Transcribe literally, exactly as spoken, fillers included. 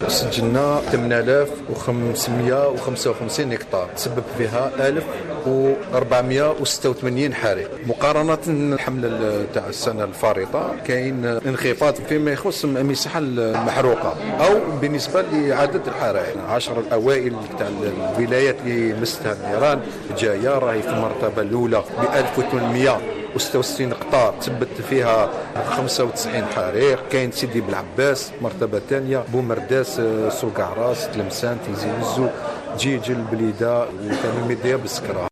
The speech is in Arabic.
سجلنا ثمانية آلاف وخمسمائة وخمسة وخمسين هكتار، تسبب فيها ألف وأربعمائة وستة وثمانين حريق. مقارنة الحملة تاع السنة الفارطة كاين انخفاض فيما يخص المساحة المحروقة أو بالنسبة لعدد الحرائق. عشر الأوائل تاع الولايات اللي مستها النيران جاية راهي في المرتبة الأولى ب ألف وثمانمائة وستة وستين قطار تثبت فيها خمسة وتسعين حريق. كاين سيدي بالعباس مرتبة ثانية، بومرداس، سوق عراس، تلمسان، تيزي وزو، جيجل، بليده وتلميذيه بالسكره.